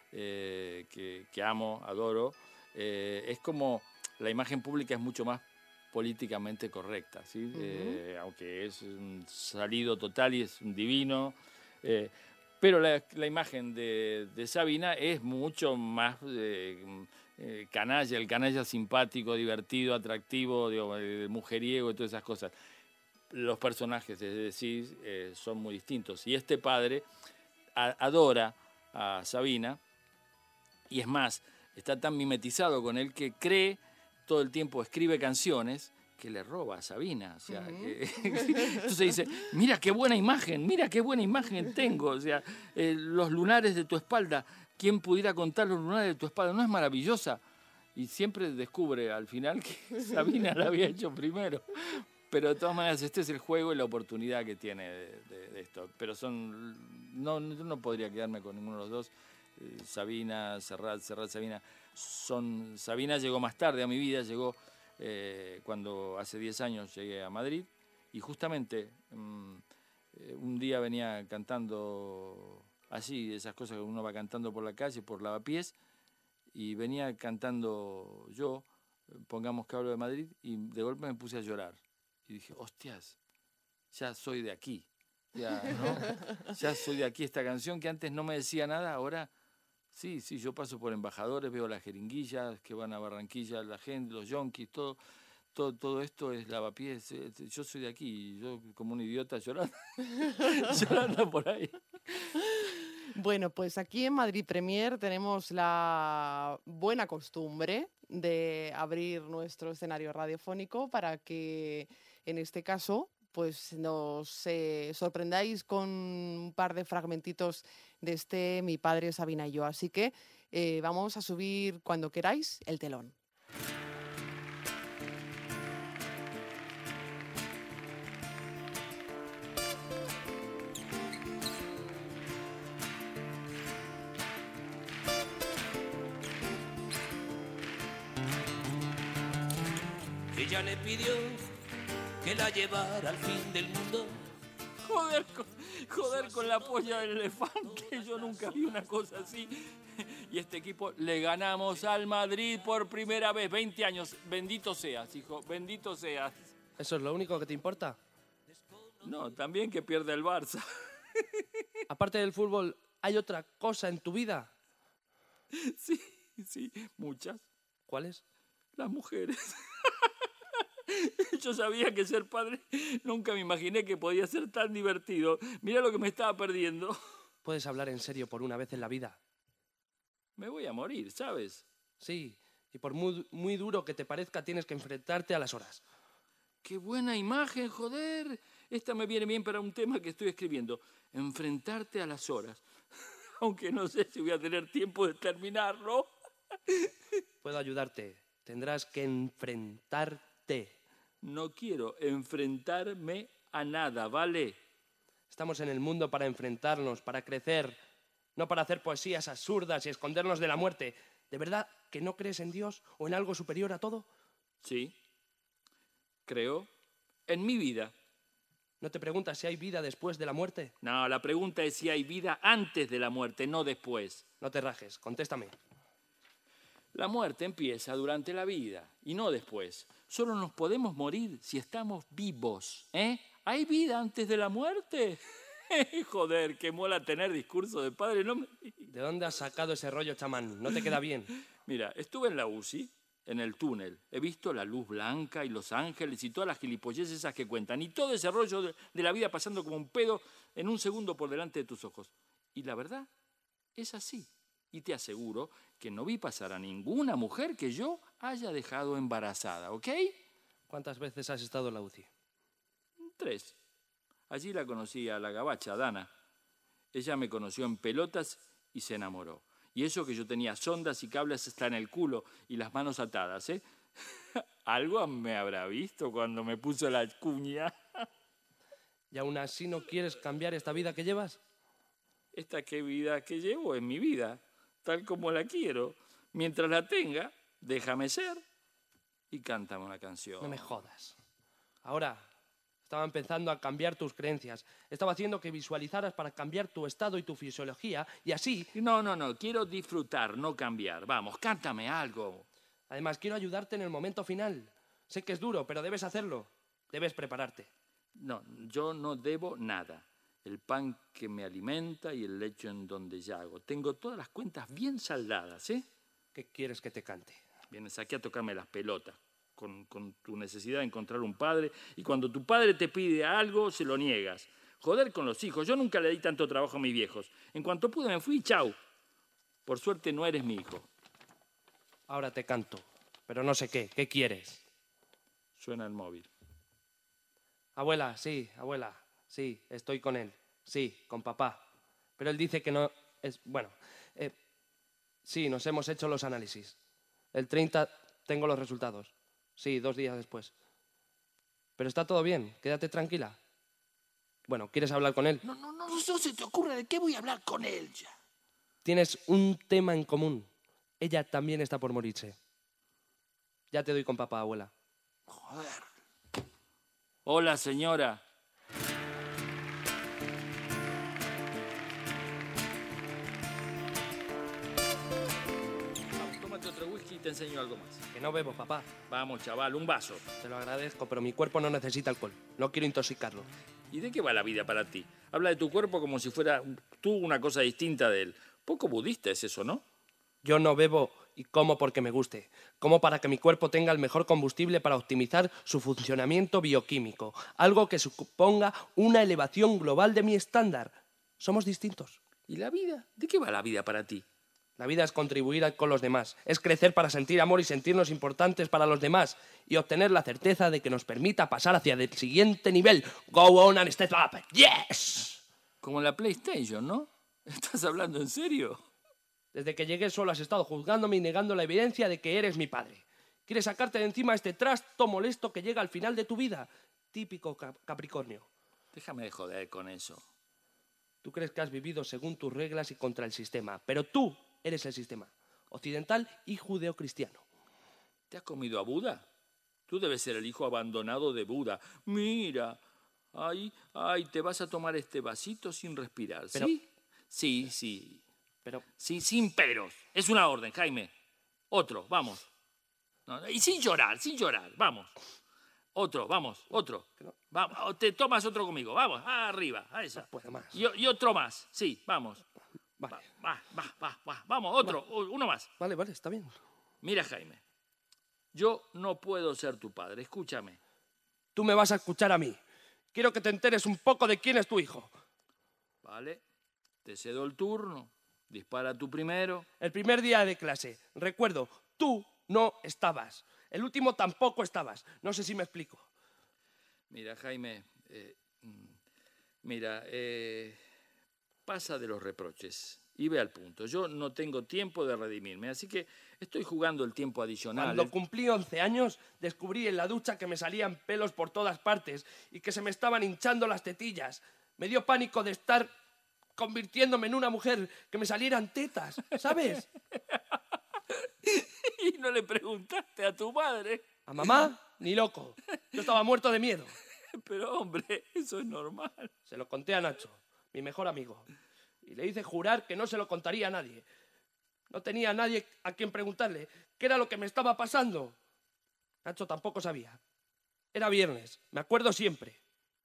K: eh, que, que amo, adoro, eh, es como la imagen pública es mucho más políticamente correcta, ¿sí? Uh-huh. eh, aunque es un salido total y es un divino. Eh, pero la, la imagen de, de Sabina es mucho más... Eh, Eh, canalla, el canalla simpático, divertido, atractivo, digo, el mujeriego y todas esas cosas. Los personajes, es decir, eh, son muy distintos. Y este padre a, adora a Sabina, y es más, está tan mimetizado con él que cree, todo el tiempo escribe canciones que le roba a Sabina. O sea, uh-huh. que, entonces dice, mira qué buena imagen, mira qué buena imagen tengo. O sea, eh, los lunares de tu espalda, ¿quién pudiera contar los lunares de tu espalda? ¿No es maravillosa? Y siempre descubre al final que Sabina la había hecho primero. Pero de todas maneras, este es el juego y la oportunidad que tiene de, de, de esto. Pero son... No, yo no podría quedarme con ninguno de los dos. Eh, Sabina, Serrat, Serrat, Sabina. Son, Sabina llegó más tarde a mi vida, llegó eh, cuando hace diez años llegué a Madrid. Y justamente um, eh, un día venía cantando... Así, esas cosas que uno va cantando por la calle, por lavapiés, y venía cantando yo, pongamos que hablo de Madrid, y de golpe me puse a llorar. Y dije, hostias, ya soy de aquí, ya, ¿no? Ya soy de aquí. Esta canción que antes no me decía nada, ahora sí, sí, yo paso por embajadores, veo las jeringuillas que van a Barranquilla, la gente, los yonkis, todo, todo, todo esto es lavapiés. Yo soy de aquí, yo como un idiota llorando, llorando por ahí.
B: Bueno, pues aquí en Madrid Premier tenemos la buena costumbre de abrir nuestro escenario radiofónico para que, en este caso, pues nos eh, sorprendáis con un par de fragmentitos de este Mi padre Sabina y yo. Así que eh, vamos a subir cuando queráis el telón.
M: Ella le pidió que la llevara al fin del mundo.
K: Joder con, joder con la polla del elefante, yo nunca vi una cosa así. Y este equipo le ganamos al Madrid por primera vez, veinte años. Bendito seas, hijo, bendito seas.
L: ¿Eso es lo único que te importa?
K: No, también que pierda el Barça.
L: Aparte del fútbol, ¿hay otra cosa en tu vida?
K: Sí, sí, muchas.
L: ¿Cuáles?
K: Las mujeres. Yo sabía que ser padre, nunca me imaginé que podía ser tan divertido. Mira lo que me estaba perdiendo.
L: ¿Puedes hablar en serio por una vez en la vida?
K: Me voy a morir, ¿sabes?
L: Sí, y por muy, muy duro que te parezca, tienes que enfrentarte a las horas.
K: ¡Qué buena imagen, joder! Esta me viene bien para un tema que estoy escribiendo. Enfrentarte a las horas. Aunque no sé si voy a tener tiempo de terminarlo.
L: Puedo ayudarte. Tendrás que enfrentarte.
K: No quiero enfrentarme a nada, ¿vale?
L: Estamos en el mundo para enfrentarnos, para crecer, no para hacer poesías absurdas y escondernos de la muerte. ¿De verdad que no crees en Dios o en algo superior a todo?
K: Sí, creo en mi vida.
L: ¿No te preguntas si hay vida después de la muerte?
K: No, la pregunta es si hay vida antes de la muerte, no después.
L: No te rajes, contéstame.
K: La muerte empieza durante la vida y no después. Solo nos podemos morir si estamos vivos, ¿eh? ¿Hay vida antes de la muerte? Joder, qué mola tener discurso de padre. No me...
L: ¿De dónde has sacado ese rollo, chamán? No te queda bien.
K: Mira, estuve en la U C I, en el túnel. He visto la luz blanca y los ángeles y todas las gilipolleces esas que cuentan. Y todo ese rollo de, de la vida pasando como un pedo en un segundo por delante de tus ojos. Y la verdad es así. Y te aseguro que no vi pasar a ninguna mujer que yo haya dejado embarazada, ¿ok?
L: ¿Cuántas veces has estado en la U C I?
K: Tres. Allí la conocí a la gabacha, Dana. Ella me conoció en pelotas y se enamoró. Y eso que yo tenía sondas y cables hasta en el culo y las manos atadas, ¿eh? Algo me habrá visto cuando me puso la cuña.
L: ¿Y aún así no quieres cambiar esta vida que llevas?
K: Esta qué vida que llevo es mi vida, tal como la quiero. Mientras la tenga, déjame ser y cántame una canción.
L: No me jodas. Ahora, estaba empezando a cambiar tus creencias. Estaba haciendo que visualizaras para cambiar tu estado y tu fisiología y así...
K: No, no, no. Quiero disfrutar, no cambiar. Vamos, cántame algo.
L: Además, quiero ayudarte en el momento final. Sé que es duro, pero debes hacerlo. Debes prepararte.
K: No, yo no debo nada. El pan que me alimenta y el lecho en donde yago. Tengo todas las cuentas bien saldadas, ¿eh?
L: ¿Qué quieres que te cante?
K: Vienes aquí a tocarme las pelotas. Con, con tu necesidad de encontrar un padre, y cuando tu padre te pide algo, se lo niegas. Joder con los hijos. Yo nunca le di tanto trabajo a mis viejos. En cuanto pude me fui, chau. Por suerte no eres mi hijo.
L: Ahora te canto, pero no sé qué. ¿Qué quieres?
K: Suena el móvil.
L: Abuela, sí, abuela, sí, estoy con él. Sí, con papá. Pero él dice que no es... Bueno, eh, sí, nos hemos hecho los análisis. El treinta tengo los resultados. Sí, dos días después. Pero está todo bien, quédate tranquila. Bueno, ¿quieres hablar con él?
M: No, no, no, no se te ocurre de qué voy a hablar con él ya.
L: Tienes un tema en común. Ella también está por morirse. Ya te doy con papá, abuela.
M: Joder.
K: Hola, señora. Vamos, tómate otro whisky y te enseño algo más.
L: Que no bebo, papá.
K: Vamos, chaval, un vaso.
L: Te lo agradezco, pero mi cuerpo no necesita alcohol. No quiero intoxicarlo.
K: ¿Y de qué va la vida para ti? Habla de tu cuerpo como si fuera tú una cosa distinta de él. Poco budista es eso, ¿no?
L: Yo no bebo y como porque me guste. Como para que mi cuerpo tenga el mejor combustible para optimizar su funcionamiento bioquímico. Algo que suponga una elevación global de mi estándar. Somos distintos.
K: ¿Y la vida? ¿De qué va la vida para ti?
L: La vida es contribuir con los demás. Es crecer para sentir amor y sentirnos importantes para los demás. Y obtener la certeza de que nos permita pasar hacia el siguiente nivel. Go on and step up. ¡Yes!
K: Como en la PlayStation, ¿no? ¿Estás hablando en serio?
L: Desde que llegué solo has estado juzgándome y negando la evidencia de que eres mi padre. Quieres sacarte de encima este trasto molesto que llega al final de tu vida. Típico cap- Capricornio.
K: Déjame de joder con eso.
L: Tú crees que has vivido según tus reglas y contra el sistema, pero tú eres el sistema, occidental y judeocristiano.
K: ¿Te has comido a Buda? Tú debes ser el hijo abandonado de Buda. Mira, ay, ay, te vas a tomar este vasito sin respirar,
L: Pero-
K: ¿sí? Sí, sí.
L: Pero
K: Sí, sin peros. Es una orden, Jaime. Otro, vamos. No, y sin llorar, sin llorar, vamos. Otro, vamos, otro. Vamos, te tomas otro conmigo, vamos, arriba, a esa.
L: no puedo más.
K: Y, y otro más, sí, vamos.
L: Vale,
K: Va, va, va, va, vamos, otro, uno más.
L: vale, vale, está bien.
K: Mira, Jaime, yo no puedo ser tu padre, escúchame.
L: Tú me vas a escuchar a mí. Quiero que te enteres un poco de quién es tu hijo.
K: Vale, te cedo el turno. Dispara tú primero.
L: El primer día de clase, recuerdo, tú no estabas. El último tampoco estabas. No sé si me explico.
K: Mira, Jaime, eh, mm, mira, eh, pasa de los reproches y ve al punto. Yo no tengo tiempo de redimirme, así que estoy jugando el tiempo adicional.
L: Cuando
K: El-
L: cumplí once años, descubrí en la ducha que me salían pelos por todas partes y que se me estaban hinchando las tetillas. Me dio pánico de estar convirtiéndome en una mujer, que me salieran tetas, ¿sabes?
K: Y no le preguntaste a tu madre.
L: A mamá, ni loco. Yo estaba muerto de miedo.
K: Pero, hombre, eso es normal.
L: Se lo conté a Nacho, mi mejor amigo. Y le hice jurar que no se lo contaría a nadie. No tenía a nadie a quien preguntarle qué era lo que me estaba pasando. Nacho tampoco sabía. Era viernes, me acuerdo siempre.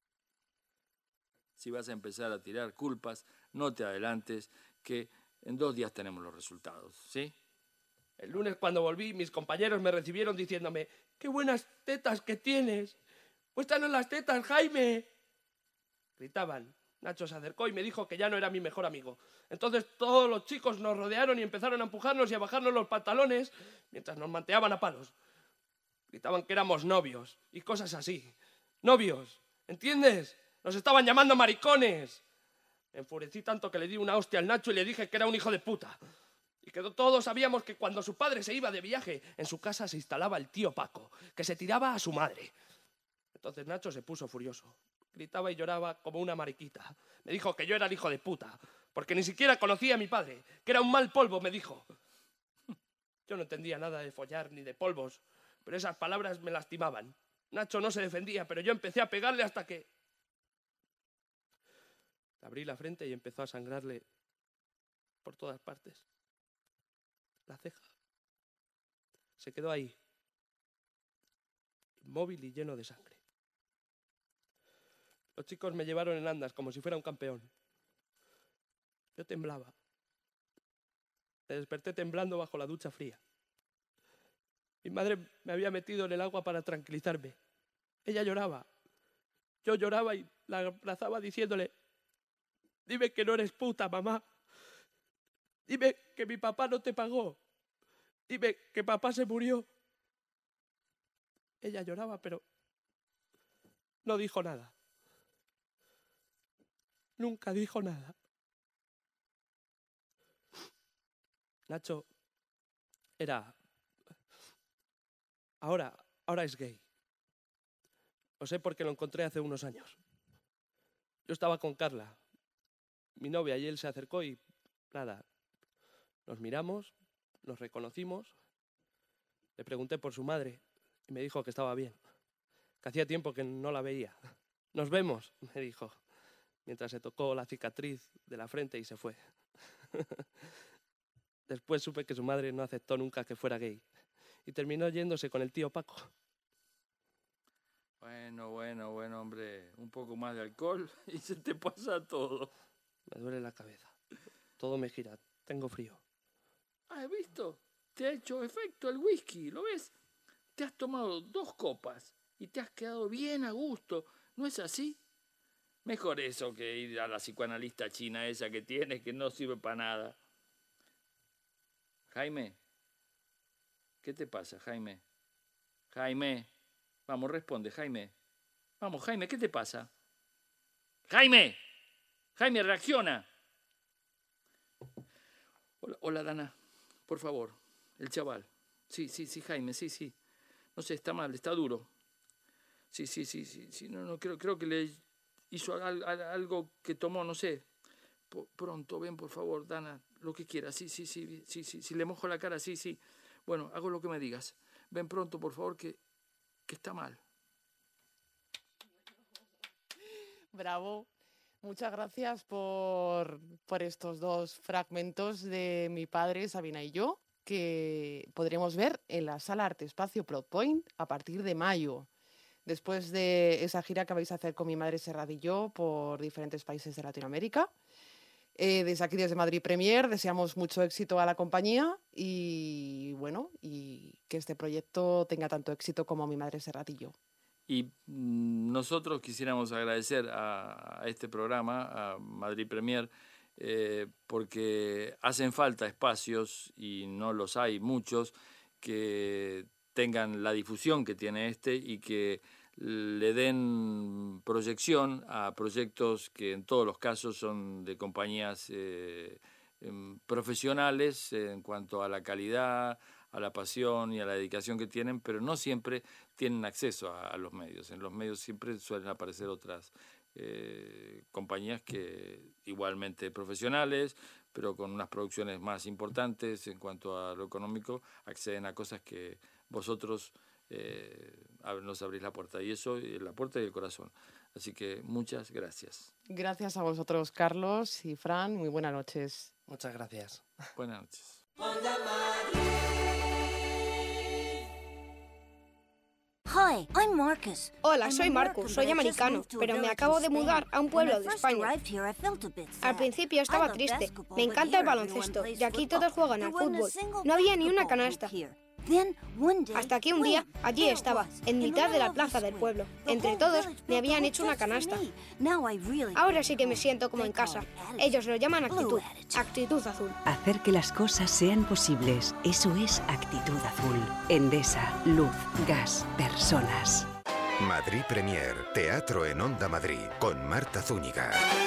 K: Si vas a empezar a tirar culpas, no te adelantes, que en dos días tenemos los resultados, ¿sí?
L: El lunes cuando volví, mis compañeros me recibieron diciéndome «¡Qué buenas tetas que tienes! ¡Muéstranos las tetas, Jaime!». Gritaban. Nacho se acercó y me dijo que ya no era mi mejor amigo. Entonces todos los chicos nos rodearon y empezaron a empujarnos y a bajarnos los pantalones mientras nos manteaban a palos. Gritaban que éramos novios y cosas así. ¡Novios! ¿Entiendes? Nos estaban llamando maricones. Me enfurecí tanto que le di una hostia al Nacho y le dije que era un hijo de puta. Y que todos sabíamos que cuando su padre se iba de viaje, en su casa se instalaba el tío Paco, que se tiraba a su madre. Entonces Nacho se puso furioso. Gritaba y lloraba como una mariquita. Me dijo que yo era el hijo de puta, porque ni siquiera conocía a mi padre, que era un mal polvo, me dijo. Yo no entendía nada de follar ni de polvos, pero esas palabras me lastimaban. Nacho no se defendía, pero yo empecé a pegarle hasta que... Le abrí la frente y empezó a sangrarle por todas partes. La ceja. Se quedó ahí, inmóvil y lleno de sangre. Los chicos me llevaron en andas como si fuera un campeón. Yo temblaba. Me desperté temblando bajo la ducha fría. Mi madre me había metido en el agua para tranquilizarme. Ella lloraba. Yo lloraba y la abrazaba diciéndole: «Dime que no eres puta, mamá. Dime que mi papá no te pagó. Dime que papá se murió». Ella lloraba, pero no dijo nada. Nunca dijo nada. Nacho era... Ahora, ahora es gay. Lo sé porque lo encontré hace unos años. Yo estaba con Carla, mi novia, y él se acercó y... Nada. Nos miramos, nos reconocimos. Le pregunté por su madre y me dijo que estaba bien, que hacía tiempo que no la veía. «Nos vemos», me dijo, mientras se tocó la cicatriz de la frente y se fue. Después supe que su madre no aceptó nunca que fuera gay y terminó yéndose con el tío Paco.
K: Bueno, bueno, bueno, hombre, un poco más de alcohol y se te pasa todo.
L: Me duele la cabeza, todo me gira, tengo frío.
K: ¿Has visto? Te ha hecho efecto el whisky, ¿lo ves? Te has tomado dos copas y te has quedado bien a gusto, ¿no es así? Mejor eso que ir a la psicoanalista china esa que tienes, que no sirve para nada. Jaime, ¿qué te pasa, Jaime? Jaime, vamos, responde, Jaime. Vamos, Jaime, ¿qué te pasa? ¡Jaime! ¡Jaime, reacciona! Hola, hola, Dana, por favor, el chaval. Sí, sí, sí, Jaime, sí, sí. No sé, está mal, está duro. Sí, sí, sí, sí, sí, no, no, creo, creo que le hizo al, al, algo que tomó, no sé. P- pronto, ven, por favor, Dana, lo que quieras. Sí, sí, sí, sí, sí, sí, le mojo la cara, sí, sí. Bueno, hago lo que me digas. Ven pronto, por favor, que, que está mal.
B: Bravo. Muchas gracias por, por estos dos fragmentos de Mi padre, Sabina y yo, que podremos ver en la Sala Arte Espacio Proud Point a partir de mayo. Después de esa gira que vais a hacer con Mi madre Serrat y yo por diferentes países de Latinoamérica. Eh, desde aquí, desde Madrid Premier, deseamos mucho éxito a la compañía y, bueno, y que este proyecto tenga tanto éxito como Mi madre Serrat y yo.
K: Y mm, nosotros quisiéramos agradecer a, a este programa, a Madrid Premier, eh, porque hacen falta espacios, y no los hay muchos, que tengan la difusión que tiene este y que le den proyección a proyectos que en todos los casos son de compañías eh, eh, profesionales en cuanto a la calidad, a la pasión y a la dedicación que tienen, pero no siempre tienen acceso a, a los medios. En los medios siempre suelen aparecer otras eh, compañías que igualmente profesionales, pero con unas producciones más importantes en cuanto a lo económico, acceden a cosas que vosotros eh, nos abrís la puerta, y eso, la puerta y el corazón. Así que muchas gracias.
B: Gracias a vosotros, Carlos y Fran. Muy buenas noches.
L: Muchas gracias.
K: Buenas noches.
F: Hoy
N: Hi, I'm Marcus.
O: Hola, soy Marcus, soy americano, pero me acabo de mudar a un pueblo de España. Al principio estaba triste. Me encanta el baloncesto y aquí todos juegan al fútbol. No había ni una canasta. Hasta que un día allí estaba, en mitad de la plaza del pueblo. Entre todos me habían hecho una canasta. Ahora sí que me siento como en casa. Ellos lo llaman actitud, actitud azul.
I: Hacer que las cosas sean posibles, eso es actitud azul. Endesa, luz, gas, personas.
A: Madrid Premier, teatro en Onda Madrid, con Marta Zúñiga.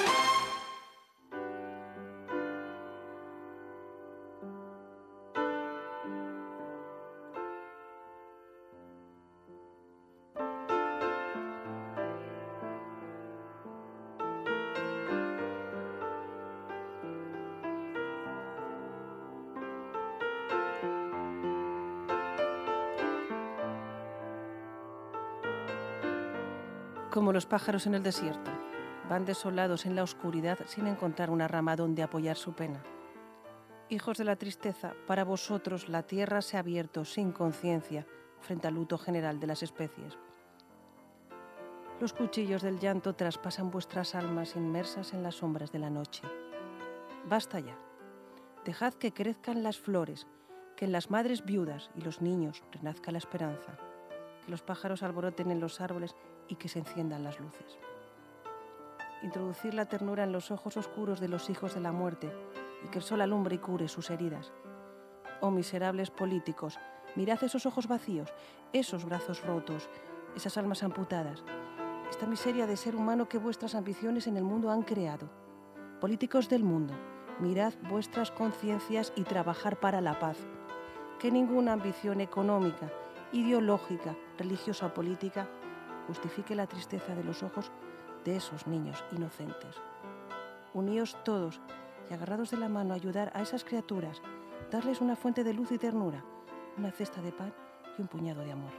E: Como los pájaros en el desierto, van desolados en la oscuridad sin encontrar una rama donde apoyar su pena. Hijos de la tristeza, para vosotros la tierra se ha abierto sin conciencia frente al luto general de las especies. Los cuchillos del llanto traspasan vuestras almas inmersas en las sombras de la noche. Basta ya. Dejad que crezcan las flores, que en las madres viudas y los niños renazca la esperanza, que los pájaros alboroten en los árboles y que se enciendan las luces. Introducir la ternura en los ojos oscuros de los hijos de la muerte y que el sol alumbre y cure sus heridas. Oh miserables políticos, mirad esos ojos vacíos, esos brazos rotos, esas almas amputadas, esta miseria de ser humano que vuestras ambiciones en el mundo han creado. Políticos del mundo, mirad vuestras conciencias y trabajar para la paz. Que ninguna ambición económica, ideológica, religiosa o política justifique la tristeza de los ojos de esos niños inocentes. Uníos todos y agarrados de la mano a ayudar a esas criaturas, darles una fuente de luz y ternura, una cesta de pan y un puñado de amor.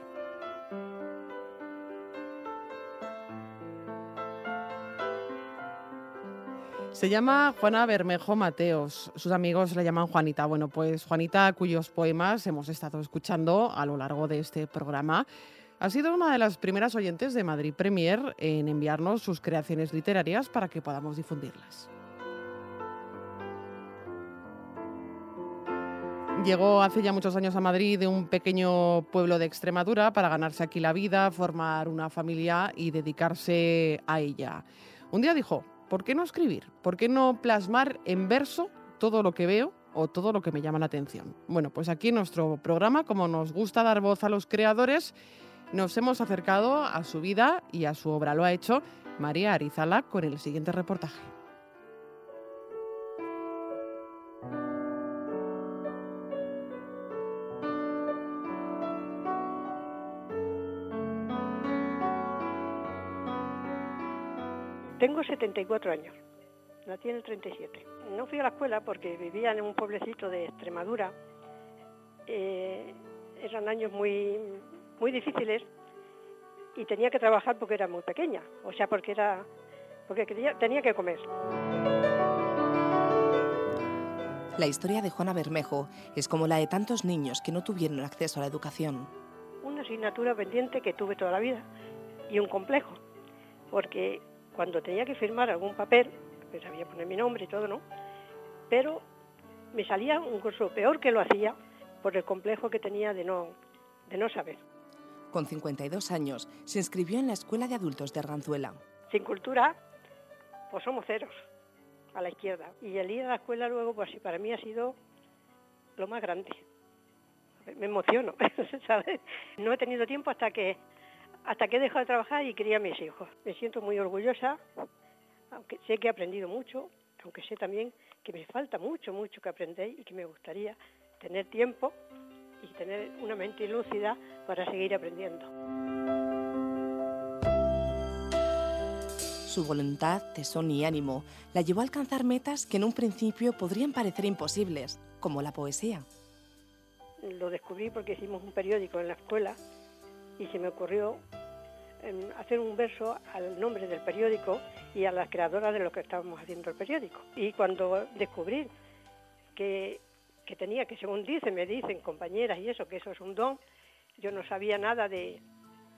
B: Se llama Juana Bermejo Mateos. Sus amigos la llaman Juanita. Bueno, pues Juanita, cuyos poemas hemos estado escuchando a lo largo de este programa, ha sido una de las primeras oyentes de Madrid Premier en enviarnos sus creaciones literarias para que podamos difundirlas. Llegó hace ya muchos años a Madrid de un pequeño pueblo de Extremadura para ganarse aquí la vida, formar una familia y dedicarse a ella. Un día dijo: ¿por qué no escribir? ¿Por qué no plasmar en verso todo lo que veo o todo lo que me llama la atención? Bueno, pues aquí en nuestro programa, como nos gusta dar voz a los creadores, nos hemos acercado a su vida y a su obra. Lo ha hecho María Arizala con el siguiente reportaje.
P: Tengo setenta y cuatro años, nací en el treinta y siete. No fui a la escuela porque vivía en un pueblecito de Extremadura. Eh, eran años muy, muy difíciles y tenía que trabajar porque era muy pequeña, o sea, porque era, porque quería, tenía que comer.
C: La historia de Juana Bermejo es como la de tantos niños que no tuvieron acceso a la educación.
P: Una asignatura pendiente que tuve toda la vida y un complejo, porque cuando tenía que firmar algún papel, pues sabía poner mi nombre y todo, ¿no? Pero me salía un curso peor que lo hacía por el complejo que tenía de no, de no saber.
C: Con cincuenta y dos años, se inscribió en la Escuela de Adultos de Arganzuela.
P: Sin cultura, pues somos ceros, a la izquierda. Y el ir a la escuela luego, pues para mí ha sido lo más grande. Me emociono, ¿sabes? No he tenido tiempo hasta que... hasta que he dejado de trabajar y crié a mis hijos. Me siento muy orgullosa, aunque sé que he aprendido mucho, aunque sé también que me falta mucho, mucho que aprender y que me gustaría tener tiempo y tener una mente lúcida para seguir aprendiendo.
C: Su voluntad, tesón y ánimo la llevó a alcanzar metas que en un principio podrían parecer imposibles, como la poesía.
P: Lo descubrí porque hicimos un periódico en la escuela y se me ocurrió eh, hacer un verso al nombre del periódico y a las creadoras de lo que estábamos haciendo el periódico. Y cuando descubrí que, que tenía que, según dicen, me dicen compañeras y eso, que eso es un don, yo no sabía nada de,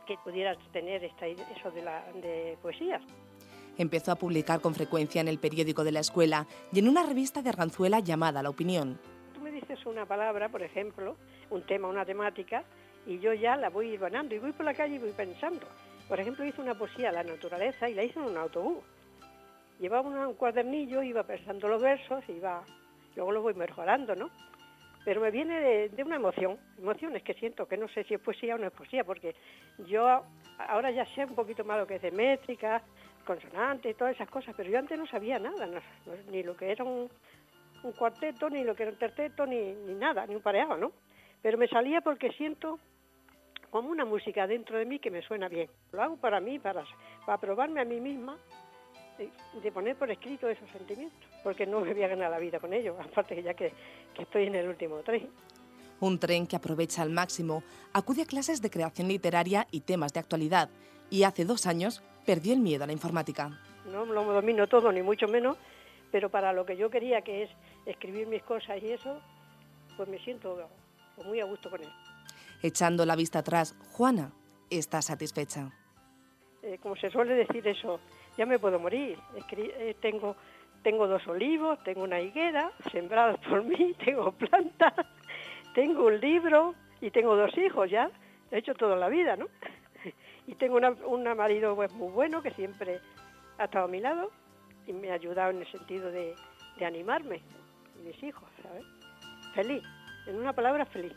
P: que pudiera tener esta, eso de, la, de poesía.
C: Empezó a publicar con frecuencia en el periódico de la escuela y en una revista de Arganzuela llamada La Opinión.
P: Tú me dices una palabra, por ejemplo, un tema, una temática, y yo ya la voy ganando y voy por la calle y voy pensando. Por ejemplo, hice una poesía a la naturaleza y la hice en un autobús. Llevaba un cuadernillo, iba pensando los versos, iba, luego los voy mejorando, ¿no? Pero me viene de, de una emoción, emociones que siento, que no sé si es poesía o no es poesía, porque yo ahora ya sé un poquito más lo que es de métrica, consonantes y todas esas cosas, pero yo antes no sabía nada, no, no, ni lo que era un, un cuarteto, ni lo que era un terteto, ni, ni nada, ni un pareado, ¿no? Pero me salía porque siento como una música dentro de mí que me suena bien. Lo hago para mí, para, para probarme a mí misma, de, de poner por escrito esos sentimientos, porque no me voy a ganar la vida con ellos, aparte que ya que, que estoy en el último tren.
C: Un tren que aprovecha al máximo, acude a clases de creación literaria y temas de actualidad, y hace dos años perdió el miedo a la informática.
P: No lo domino todo, ni mucho menos, pero para lo que yo quería, que es escribir mis cosas y eso, pues me siento muy a gusto con él.
C: Echando la vista atrás, Juana está satisfecha.
P: Eh, como se suele decir eso, ya me puedo morir. Escri eh, tengo, tengo dos olivos, tengo una higuera sembradas por mí, tengo plantas, tengo un libro y tengo dos hijos ya. He hecho toda la vida, ¿no? Y tengo una, un marido pues, muy bueno que siempre ha estado a mi lado y me ha ayudado en el sentido de, de animarme. Mis hijos, ¿sabes? Feliz. En una palabra, feliz.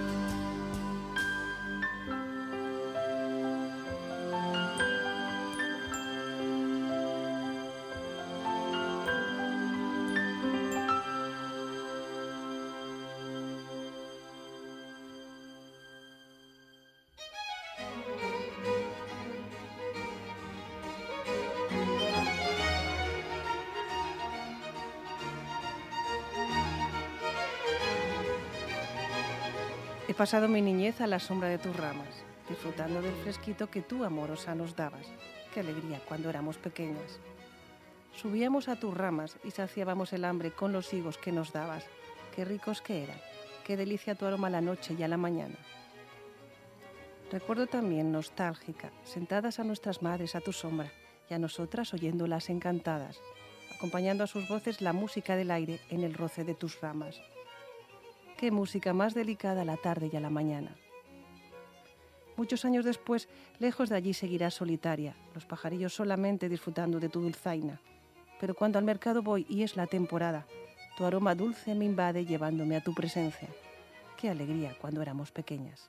E: He pasado mi niñez a la sombra de tus ramas, disfrutando del fresquito que tú, amorosa, nos dabas. Qué alegría cuando éramos pequeñas. Subíamos a tus ramas y saciábamos el hambre con los higos que nos dabas. Qué ricos que eran, qué delicia tu aroma a la noche y a la mañana. Recuerdo también, nostálgica, sentadas a nuestras madres a tu sombra y a nosotras oyéndolas encantadas, acompañando a sus voces la música del aire en el roce de tus ramas. Qué música más delicada a la tarde y a la mañana. Muchos años después, lejos de allí seguirás solitaria, los pajarillos solamente disfrutando de tu dulzaina. Pero cuando al mercado voy y es la temporada, tu aroma dulce me invade llevándome a tu presencia. Qué alegría cuando éramos pequeñas.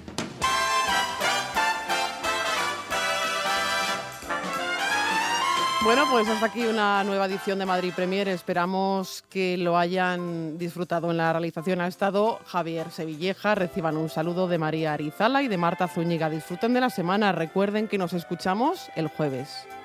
B: Bueno, pues hasta aquí una nueva edición de Madrid Premier. Esperamos que lo hayan disfrutado. En la realización ha estado Javier Sevilleja. Reciban un saludo de María Arizala y de Marta Zúñiga. Disfruten de la semana. Recuerden que nos escuchamos el jueves.